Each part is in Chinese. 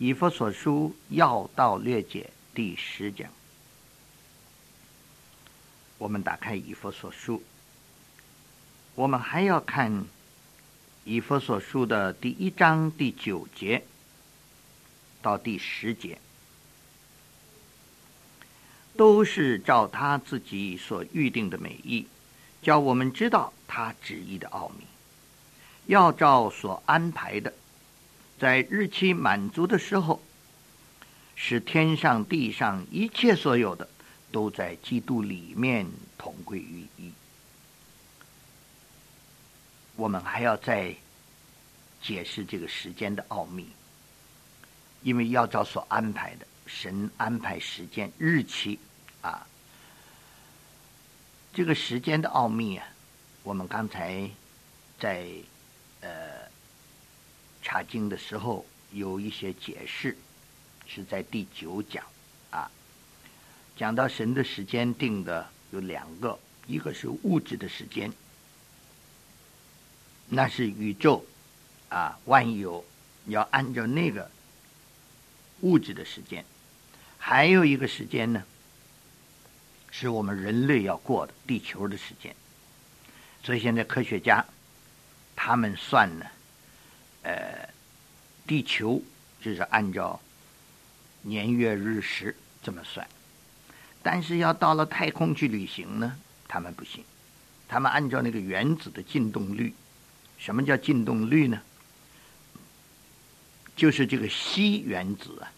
以弗所书要道略解第10讲。我们打开以弗所书，我们还要看以弗所书的第1章第9节到第10节，都是照他自己所预定的美意，叫我们知道他旨意的奥秘，要照所安排的，在日期满足的时候，使天上地上一切所有的都在基督里面同归于一。我们还要再解释这个时间的奥秘，因为要照所安排的，神安排时间日期啊，这个时间的奥秘啊，我们刚才在查经的时候有一些解释，是在第9讲啊，讲到神的时间定的有2个，一个是物质的时间，那是宇宙啊万有要按照那个物质的时间，还有一个时间呢，是我们人类要过的地球的时间。所以现在科学家他们算呢，地球就是按照年月日时这么算，但是要到了太空去旅行呢，他们不行，他们按照那个原子的进动率。什么叫进动率呢？就是这个硒原子啊，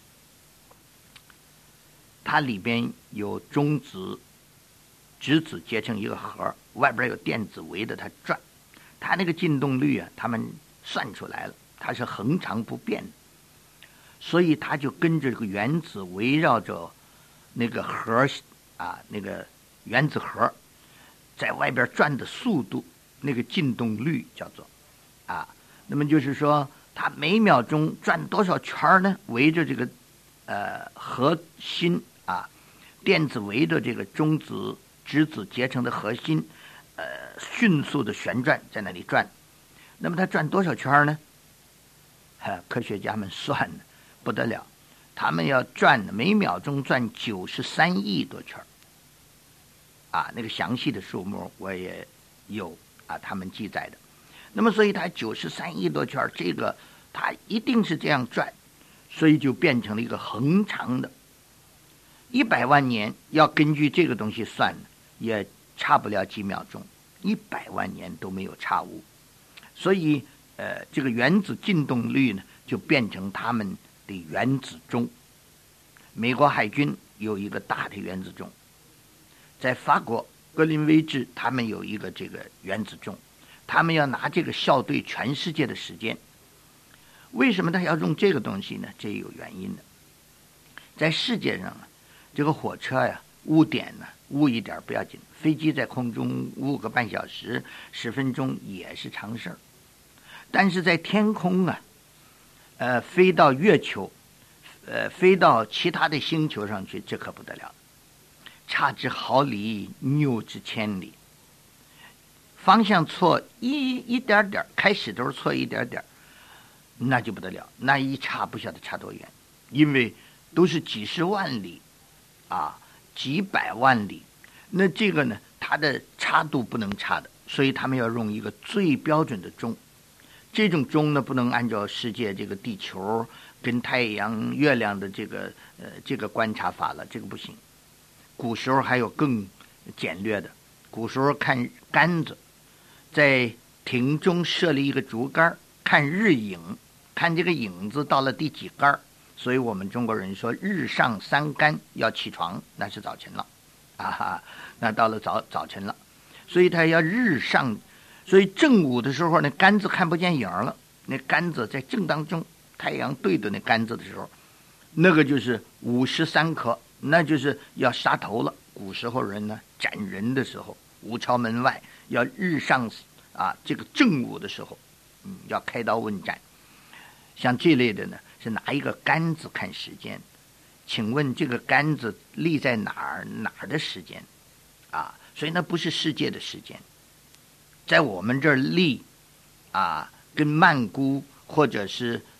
它里边有中子、质子结成一个核，外边有电子围着它转，它那个进动率啊，他们算出来了，它是恒常不变的，所以它就跟着这个原子围绕着那个核啊，那个原子核在外边转的速度，那个进动率叫做啊，那么就是说它每秒钟转多少圈呢？围着这个核心啊，电子围着这个中子、质子结成的核心迅速的旋转，在那里转。那么它转多少圈呢？科学家们算的不得了，他们要转每秒钟转93亿多圈啊，那个详细的数目我也有啊，他们记载的。那么所以它93亿多圈，这个它一定是这样转，所以就变成了一个恒长的100万年，要根据这个东西算也差不了几秒钟，100万年都没有差误。所以这个原子进动率呢，就变成他们的原子钟。美国海军有一个大的原子钟，在法国格林威治他们有一个这个原子钟，他们要拿这个校对全世界的时间。为什么他要用这个东西呢？这有原因的。在世界上啊，这个火车呀，误点呢，误一点不要紧，飞机在空中误个半小时、10分钟也是常事儿。但是在天空啊，飞到月球，飞到其他的星球上去，这可不得了，差之毫厘，谬之千里。方向错一点点，开始都是错一点点，那就不得了，那一差不晓得差多远，因为都是几十万里啊，几百万里，那这个呢，它的差度不能差的，所以他们要用一个最标准的钟。这种钟呢，不能按照世界这个地球跟太阳、月亮的这个观察法了，这个不行。古时候还有更简略的，古时候看杆子，在亭中设立一个竹竿，看日影，看这个影子到了第几竿，所以我们中国人说日上3竿要起床，那是早晨了啊，那到了早晨了，所以他要日上。所以正午的时候呢，杆子看不见影了，那杆子在正当中，太阳对着那杆子的时候，那个就是53刻，那就是要杀头了。古时候人呢斩人的时候，五朝门外要日上啊，这个正午的时候，要开刀问斩。像这类的呢，是拿一个杆子看时间。请问这个杆子立在哪儿的时间啊？所以那不是世界的时间。在我们这儿立啊，跟曼谷或者是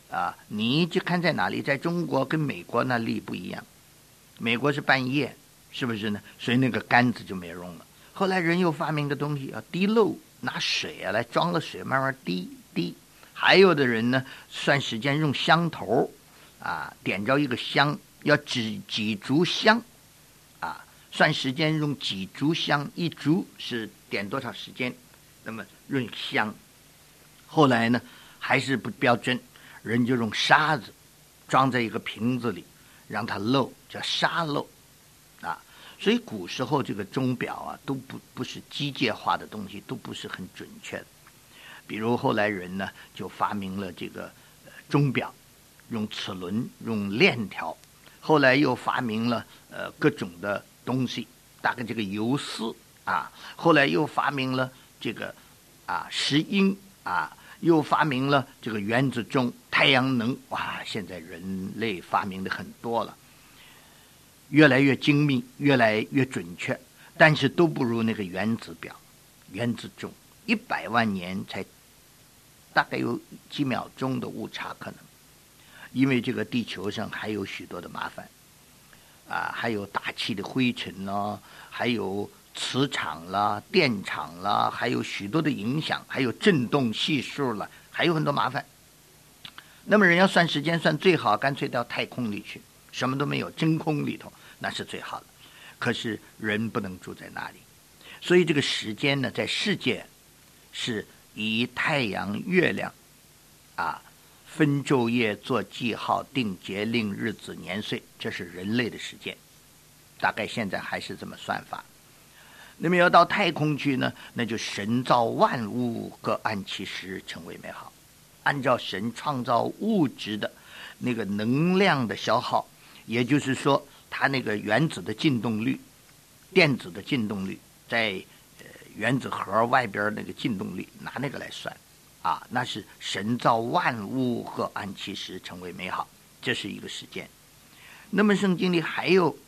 你就看在哪里，在中国跟美国那力不一样，美国是半夜，是不是呢？所以那个杆子就没用了。后来人又发明个东西滴漏，拿水来装了水，慢慢滴滴。还有的人呢，算时间用香头点着一个香，要几炷香算时间用几炷香，一炷是点多少时间，那么用香。后来呢还是不标准，人就用沙子装在一个瓶子里，让它漏，叫沙漏所以古时候这个钟表都不是机械化的东西，都不是很准确的。比如后来人呢就发明了这个钟表，用齿轮，用链条。后来又发明了各种的东西，大概这个游丝后来又发明了这个石英又发明了这个原子钟、太阳能。现在人类发明的很多了，越来越精密，越来越准确，但是都不如那个原子表、原子钟。100万年才大概有几秒钟的误差可能，因为这个地球上还有许多的麻烦还有大气的灰尘啦，还有磁场啦、电场啦，还有许多的影响，还有振动系数了，还有很多麻烦。那么人要算时间算最好，干脆到太空里去，什么都没有，真空里头，那是最好的。可是人不能住在那里，所以这个时间呢，在世界是以太阳、月亮分昼夜，做记号，定节令，日子年岁，这是人类的时间。大概现在还是这么算法。那么要到太空去呢，那就神造万物，各按其时，成为美好。按照神创造物质的那个能量的消耗，也就是说它那个原子的进动率、电子的进动率，在原子核外边那个进动率，拿那个来算那是神造万物，各按其时，成为美好，这是一个时间。那么圣经里还有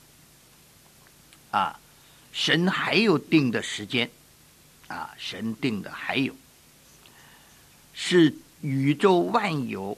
神还有定的时间神定的还有是宇宙万有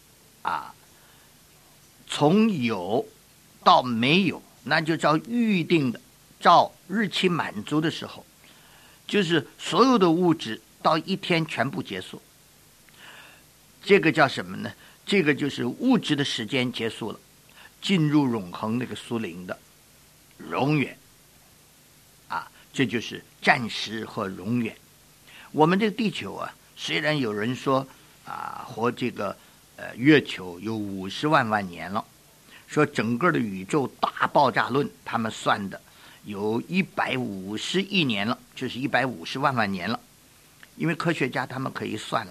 从有到没有，那就照预定的，照日期满足的时候，就是所有的物质到一天全部结束。这个叫什么呢？这个就是物质的时间结束了，进入永恒那个苏灵的永远这就是暂时和永远。我们这个地球虽然有人说活这个月球有50万年了，说整个的宇宙大爆炸论他们算的有150亿年了，就是150万年了。因为科学家他们可以算了，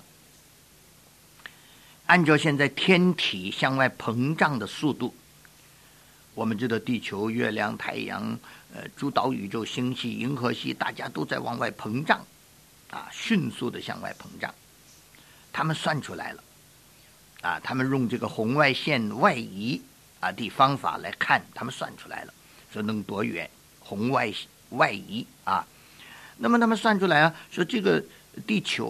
按照现在天体向外膨胀的速度，我们知道地球、月亮、太阳诸岛宇宙星系、银河系，大家都在往外膨胀迅速的向外膨胀。他们算出来了他们用这个红外线外移的方法来看，他们算出来了，说能多远，红外移那么他们算出来说这个地球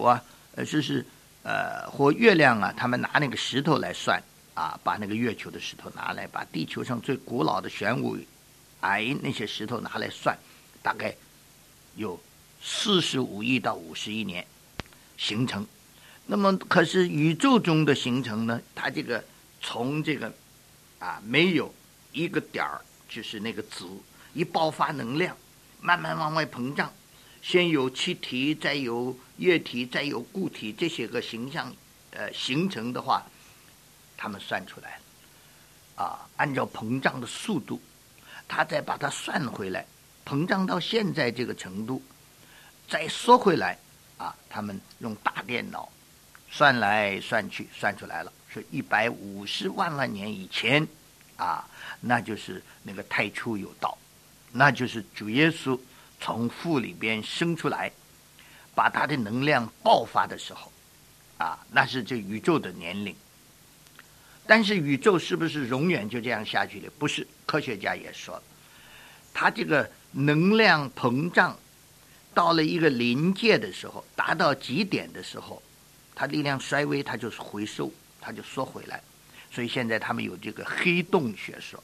或月亮他们拿那个石头来算把那个月球的石头拿来，把地球上最古老的玄武癌那些石头拿来算，大概有45亿到50亿年形成。那么可是宇宙中的形成呢，它这个从这个没有一个点儿，就是那个子一爆发能量，慢慢往外膨胀，先有气体，再有液体，再有固体，这些个形象形成的话，他们算出来按照膨胀的速度，他再把它算回来，膨胀到现在这个程度，再缩回来他们用大电脑算来算去，算出来了，是150万年以前那就是那个太初有道，那就是主耶稣从父里边生出来，把他的能量爆发的时候那是这宇宙的年龄。但是宇宙是不是永远就这样下去的？不是，科学家也说了，它这个能量膨胀到了一个临界的时候，达到极点的时候，它力量衰微，它就是回收， 它就缩回来。所以现在他们有这个黑洞学说，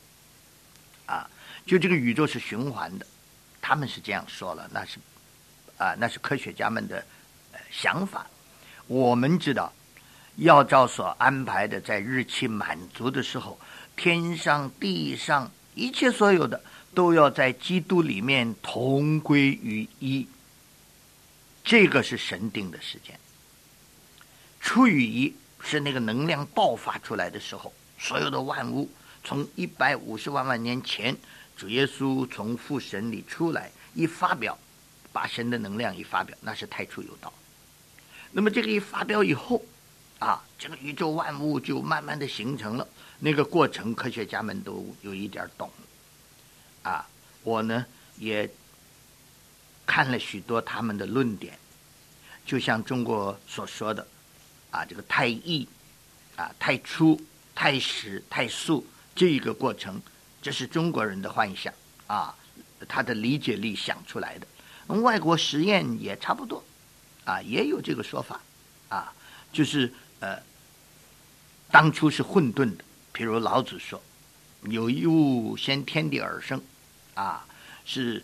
就这个宇宙是循环的，他们是这样说了，那是科学家们的想法。我们知道，要照所安排的，在日期满足的时候，天上地上一切所有的都要在基督里面同归于一，这个是神定的时间。出于一是那个能量爆发出来的时候，所有的万物从150万年前，主耶稣从父神里出来，一发表，把神的能量一发表，那是太初有道。那么这个一发表以后这个宇宙万物就慢慢的形成了。那个过程科学家们都有一点懂我呢也看了许多他们的论点，就像中国所说的这个太易太初太始太速这一个过程，这是中国人的幻想他的理解力想出来的。外国实验也差不多也有这个说法就是当初是混沌的。譬如老子说，有一物先天地而生是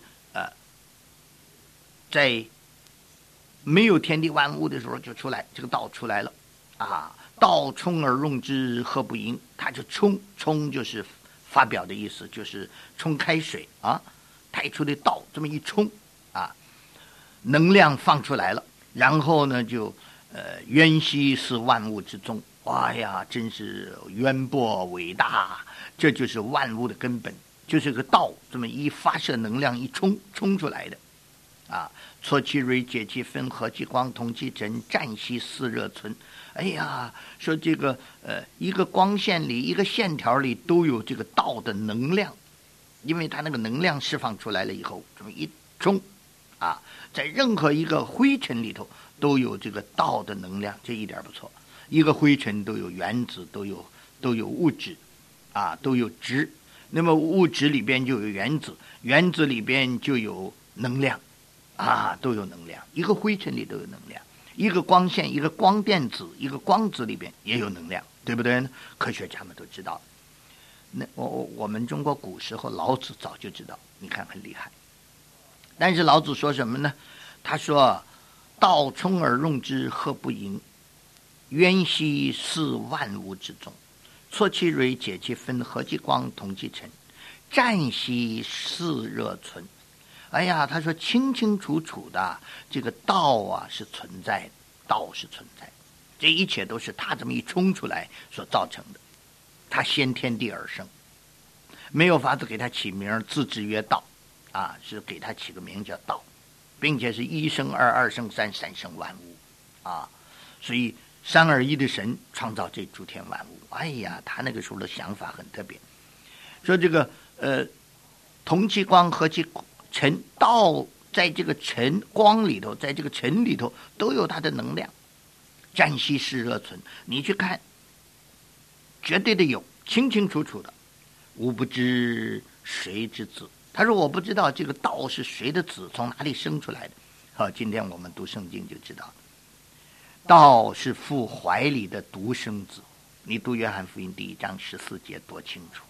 在没有天地万物的时候就出来，这个道出来了道冲而用之，何不盈？它就冲就是发表的意思，就是冲开水太初的道这么一冲能量放出来了，然后呢就渊兮是万物之宗。哇呀，真是渊博伟大，这就是万物的根本，就是个道这么一发射能量一冲出来的错其锐，解其分，和其光，同其尘，战兮似热存。哎呀，说这个一个光线里，一个线条里都有这个道的能量，因为它那个能量释放出来了以后，这么一冲在任何一个灰尘里头都有这个道的能量，这一点不错。一个灰尘都有原子，都有物质都有质。那么物质里边就有原子，原子里边就有能量都有能量。一个灰尘里都有能量，一个光线，一个光电子，一个光子里边也有能量，对不对？科学家们都知道。那我们中国古时候老子早就知道，你看很厉害。但是老子说什么呢？他说道冲而用之，何不盈？渊兮似万物之宗，错其锐，解其分，和其光，同其尘，战兮似热存。哎呀，他说清清楚楚的，这个道是存在的，道是存在的，这一切都是他这么一冲出来所造成的。他先天地而生，没有法子给他起名，自之曰道是给他起个名叫道，并且是一生二，二生三，三生万物所以三而一的神创造这诸天万物。哎呀，他那个时候的想法很特别，说这个同其光，和其尘，道在这个尘光里头，在这个尘里头都有它的能量。战兮似热存，你去看，绝对的有，清清楚楚的。吾不知谁之子。他说我不知道这个道是谁的子，从哪里生出来的。好，今天我们读圣经就知道，道是父怀里的独生子。你读约翰福音第1章14节多清楚，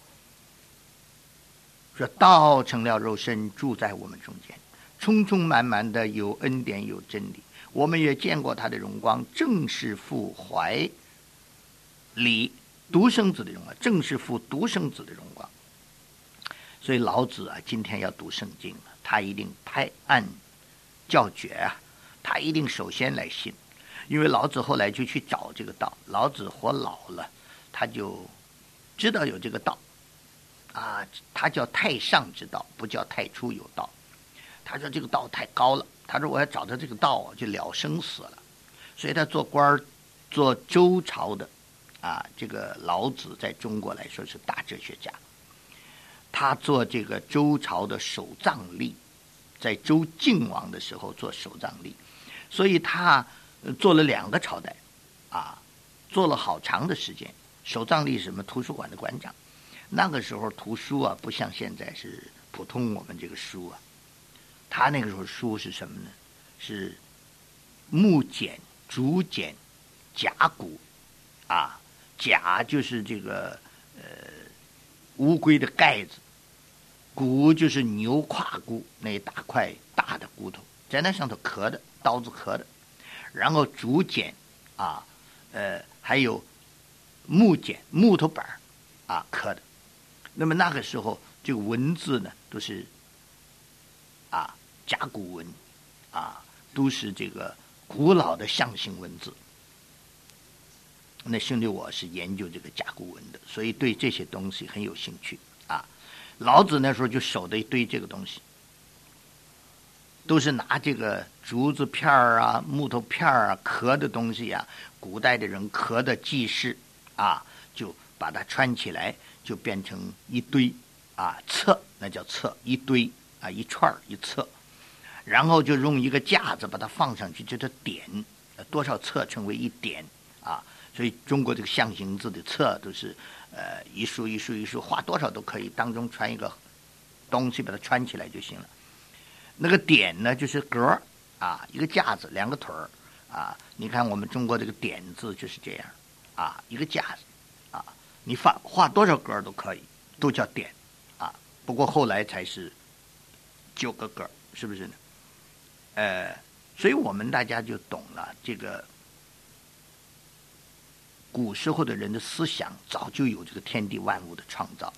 说道成了肉身，住在我们中间，充充满满的有恩典有真理。我们也见过他的荣光，正是父怀里独生子的荣光，正是父独生子的荣光。所以老子今天要读圣经，他一定拍案叫绝他一定首先来信。因为老子后来就去找这个道，老子活老了，他就知道有这个道他叫太上之道，不叫太初有道。他说这个道太高了，他说我要找到这个道就了生死了。所以他做官，做周朝的这个老子在中国来说是大哲学家。他做这个周朝的守藏吏，在周敬王的时候做守藏吏，所以他做了2个朝代做了好长的时间。守藏吏什么图书馆的馆长，那个时候图书不像现在是普通我们这个书他那个时候书是什么呢？是木简、竹简、甲骨甲就是这个乌龟的盖子，骨就是牛胯骨那一大块大的骨头，在那上头刻的，刀子刻的，然后竹简啊，还有木简木头板啊刻的。那么那个时候这个文字呢都是甲骨文都是这个古老的象形文字。那兄弟我是研究这个甲骨文的，所以对这些东西很有兴趣老子那时候就守着一堆这个东西，都是拿这个竹子片木头片刻的东西古代的人刻的记事就把它穿起来，就变成一堆册，那叫册，一堆一串一册，然后就用一个架子把它放上去，叫做点，多少册称为一点所以中国这个象形字的册都是一竖一竖一竖，画多少都可以，当中穿一个东西把它穿起来就行了。那个点呢就是格一个架子两个腿你看我们中国这个点字就是这样一个架子你画多少格都可以，都叫点不过后来才是9个格，是不是呢？所以我们大家就懂了，这个古时候的人的思想早就有这个天地万物的创造，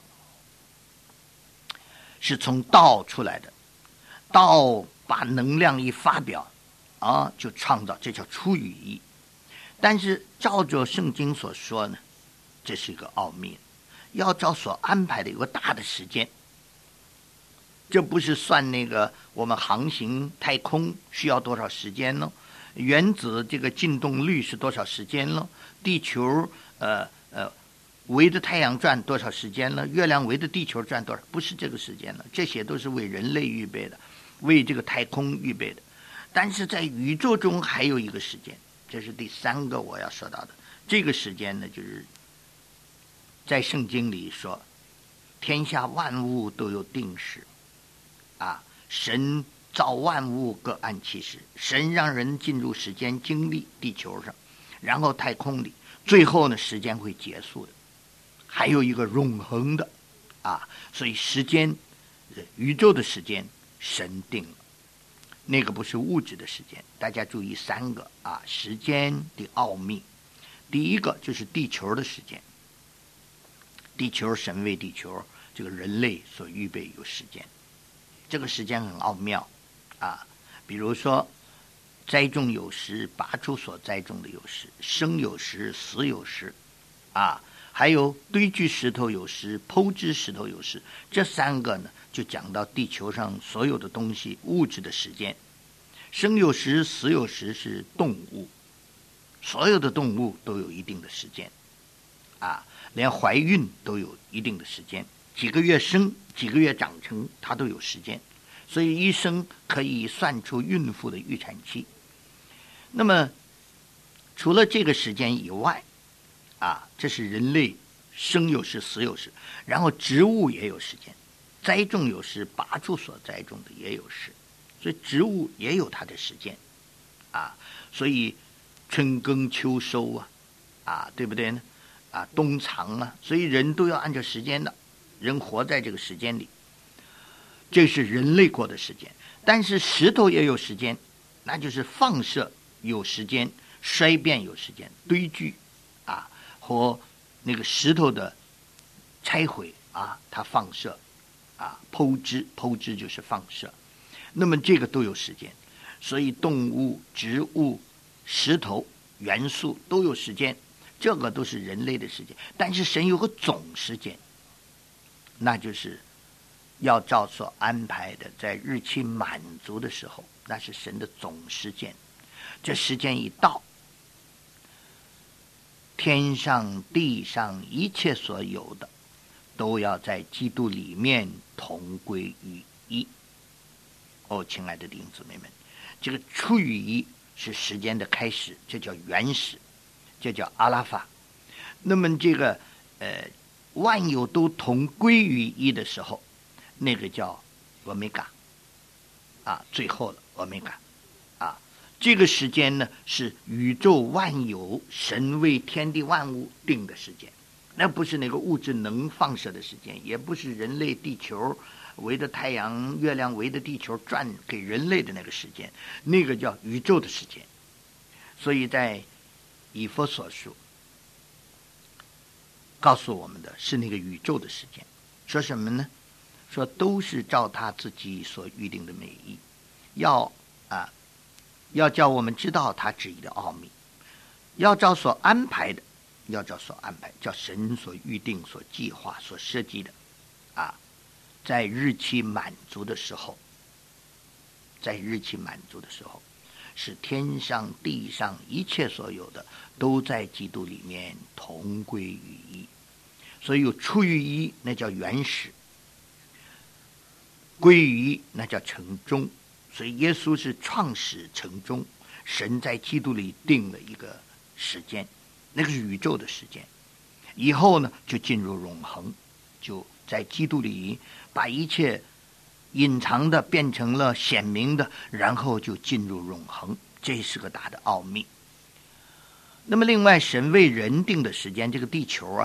是从道出来的，道把能量一发表就创造，这叫出于意。但是照着圣经所说呢，这是一个奥秘，要照所安排的有个大的时间。这不是算那个我们航行太空需要多少时间呢？原子这个进动率是多少时间呢？地球围着太阳转多少时间呢？月亮围着地球转多少？不是这个时间了，这些都是为人类预备的，为这个太空预备的。但是在宇宙中还有一个时间，这是第3个我要说到的。这个时间呢，就是在圣经里说，天下万物都有定时神造万物各按其时，神让人进入时间经历地球上，然后太空里，最后呢时间会结束的，还有一个永恒的所以时间宇宙的时间神定了，那个不是物质的时间。大家注意3个时间的奥秘。第一个就是地球的时间，地球神为地球这个人类所预备有时间，这个时间很奥妙比如说栽种有时，拔出所栽种的有时，生有时，死有时还有堆聚石头有时，剖之石头有时。这3个呢就讲到地球上所有的东西物质的时间。生有时，死有时是动物，所有的动物都有一定的时间连怀孕都有一定的时间，几个月生几个月长成它都有时间，所以医生可以算出孕妇的预产期。那么除了这个时间以外这是人类生有时死有时，然后植物也有时间，栽种有时，拔出所栽种的也有时，所以植物也有它的时间所以春耕秋收对不对呢冬藏所以人都要按照时间的，人活在这个时间里，这是人类过的时间。但是石头也有时间，那就是放射有时间，衰变有时间，堆聚和那个石头的拆毁它放射剖之就是放射，那么这个都有时间。所以动物、植物、石头、元素都有时间，这个都是人类的时间。但是神有个总时间，那就是要照所安排的，在日期满足的时候，那是神的总时间。这时间一到，天上地上一切所有的都要在基督里面同归于一。亲爱的弟兄姊妹们，这个出于一是时间的开始，这叫原始，这叫阿拉法。那么这个万有都同归于一的时候，那个叫欧米伽最后了欧米伽这个时间呢，是宇宙万有神为天地万物定的时间，那不是那个物质能放射的时间，也不是人类地球围着太阳月亮围着地球转给人类的那个时间，那个叫宇宙的时间。所以在以弗所书告诉我们的是那个宇宙的时间，说什么呢？说都是照他自己所预定的美意，要叫我们知道他旨意的奥秘，要照所安排的，要照所安排，叫神所预定、所计划、所设计的在日期满足的时候，使天上地上一切所有的都在基督里面同归于一。所以有出于一，那叫原始；归于一，那叫成终。所以耶稣是创始成终，神在基督里定了一个时间，那个是宇宙的时间。以后呢，就进入永恒，就在基督里把一切隐藏的变成了显明的，然后就进入永恒，这是个大的奥秘。那么另外，神为人定的时间，这个地球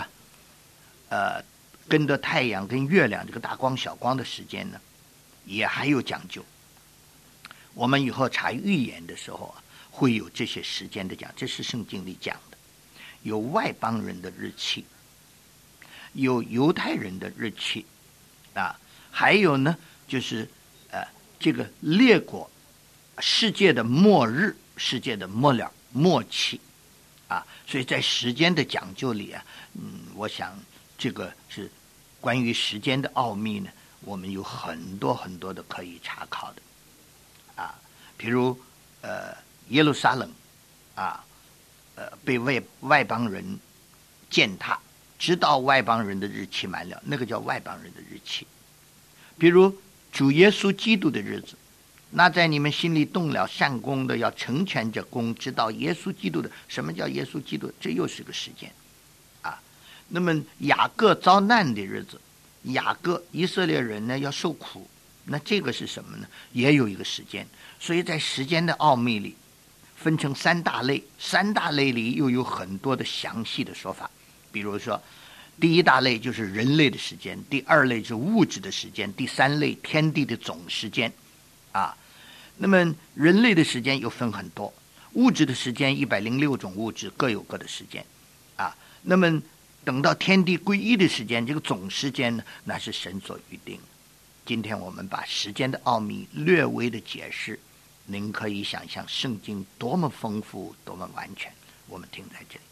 跟着太阳跟月亮这个大光小光的时间呢，也还有讲究。我们以后查预言的时候会有这些时间的讲，这是圣经里讲的。有外邦人的日期，有犹太人的日期还有呢就是这个列国世界的末日，世界的末了末期所以在时间的讲究里我想这个是关于时间的奥秘呢，我们有很多很多的可以查考的比如耶路撒冷被外邦人践踏，直到外邦人的日期满了，那个叫外邦人的日期。比如主耶稣基督的日子，那在你们心里动了善功的，要成全这功，直到耶稣基督的。什么叫耶稣基督？这又是个时间那么雅各遭难的日子，雅各以色列人呢要受苦，那这个是什么呢？也有一个时间。所以在时间的奥秘里分成三大类，三大类里又有很多的详细的说法。比如说第一大类就是人类的时间，第二类是物质的时间，第三类天地的总时间那么人类的时间又分很多，物质的时间106种物质各有各的时间那么等到天地归一的时间，这个总时间呢，那是神所预定。今天我们把时间的奥秘略微的解释，您可以想象圣经多么丰富多么完全。我们停在这里。